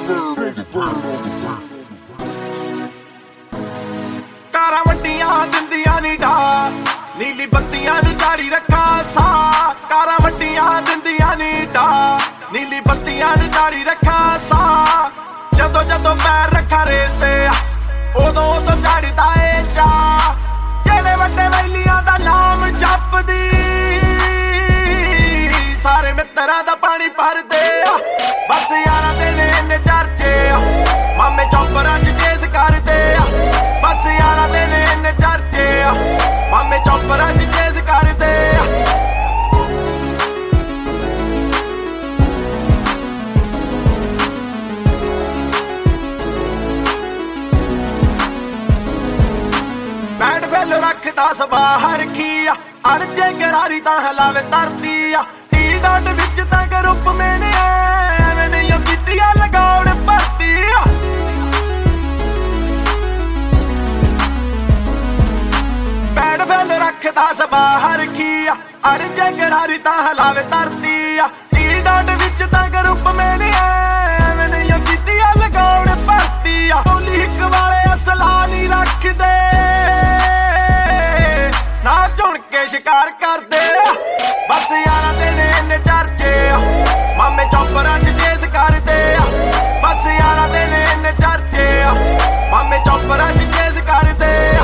ਕਾਰਾਂ ਵੱਡੀਆਂ ਦਿੰਦੀਆਂ ਨੀ ਢਾ ਨੀਲੀ ਬੱਤੀਆਂ ਨੂੰ ਜਾਰੀ ਰੱਖਾ ਸਾਹ ਕਾਰਾਂ ਵੱਡੀਆਂ ਦਿੰਦੀਆਂ ਨੀ ਢਾ ਨੀਲੀ ਬੱਤੀਆਂ ਨੂੰ ਜਾਰੀ ਰੱਖਾ ਸਾਹ ਜਦੋਂ ਜਦੋਂ ਪੈਰ ਰੱਖਾ ਰੇਸ ਤੇ ਉਦੋਂ ਉਦੋਂ ਚੜਦਾ ਏ ਚਾਹ ਜਿਹੜੇ ਵੱਡੇ ਵੈਲੀਆਂ ਦਾ ਨਾਮ ਜਪਦੀ ਸਾਰੇ ਮਿੱਤਰਾਂ ਦਾ ਪਾਣੀ ਭਰਦੇ ਆ ਬਸ ਯਾਰਾਂ ਦੇ ਨੇ ਇੰਨੇ ਚਰਚੇ ਆ ਮਾਮੇ ਚੌਪਰਾਂ 'ਚ ਚੇਸ ਕਰਦੇ ਆ ਬਸ ਯਾਰਾਂ ਦੇ ਨੇ ਇੰਨੇ ਚਰਚੇ ਆ ਮਾਮੇ ਚੌਪਰਾਂ 'ਚ ਚੇਸ ਕਰਦੇ ਆ ਬੈਂਡ ਫੈਲ ਰੱਖਦਾ ਸਬਾਹਰ ਕੀ ਆ ਅੜ ਜੇ ਗਰਾਰੀ ਤਾਂ ਹਲਾਵੇ ਧਰਤੀ ਆ ਟੀ ਡਾਟ ਵਿੱਚ ਤਾਂ ਗਰੁੱਪ ਮੈਨੇ ਐਵੇਂ ਨਹੀਂ ਕੀਤੀਆਂ ਲਗਾਉਣ ਭਰਤੀ ਆ ਬੈਂਡ ਫੈਲ ਰੱਖਦਾ ਸਬਾਹਰ ਕੀ ਆ ਅੜ ਜੇ ਗਰਾਰੀ ਤਾਂ ਹਲਾਵੇ ਧਰਤੀ ਆ ਟੀ ਡਾਟ ਵਿੱਚ ਤਾਂ ਗਰੁੱਪ ਮੈਨੇ ਐਵੇਂ ਨਹੀਂ ਕੀਤੀਆਂ ਲਗਾਉਣ ਭਰਤੀ ਆ ਬੋਲੀ ਇੱਕ ਵਾਲੇ ਅਸਲਾ ਨਹੀਂ ਰੱਖਦੇ ਨਾ ਝੁਣ ਕੇ ਸ਼ਿਕਾਰ ਕਰਦੇ ਆ ਬਸ ਯਾਰਾਂ ਦੇ ਨੇ ਇੰਨੇ ਚਰਚੇ ਆ ਮਾਮੇ ਚੌਪਰਾਂ 'ਚ ਚੇਸ ਕਰਦੇ ਆ ਬਸ ਯਾਰਾਂ ਦੇ ਨੇ ਇੰਨੇ ਚਰਚੇ ਆ ਮਾਮੇ ਚੌਪਰਾਂ 'ਚ ਚੇਸ ਕਰਦੇ ਆ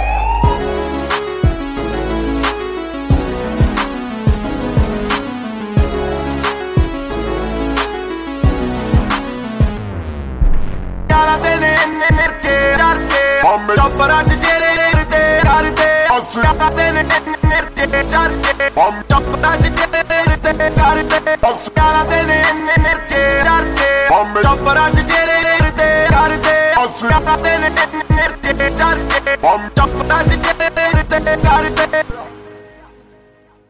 ਯਾਰਾਂ ਦੇ ਨੇ ਇੰਨੇ ਮਿਰਚੇ ਚਰਚੇ ਮਾਮੇ ਚੌਪਰਾਂ 'ਚ ਜਿਹੜੇ ਕਰਦੇ ਯਾਰਾਂ ਦੇ ਨੇ ਮਿਰਚੇ ਚਰਚੇ ਮਾਮੇ ਚੌਪਰਾਂ 'ਚ ਜਿਹੜੇ ਕਰਦੇ ਯਾਰਾਂ ਦੇ ਨੇ ਮਿਰਚੇ ਚਰਚੇ ਮਾਮੇ ਚੌਪਰਾਂ 'ਚ ਜਿਹੜੇ ਕਰਦੇ ਯਾਰਾਂ ਦੇ ਨੇ ਮਿਰਚੇ ਚਰਚੇ ਮਾਮੇ ਚੌਪਰਾਂ 'ਚ ਜਿਹੜੇ ਕਰਦੇ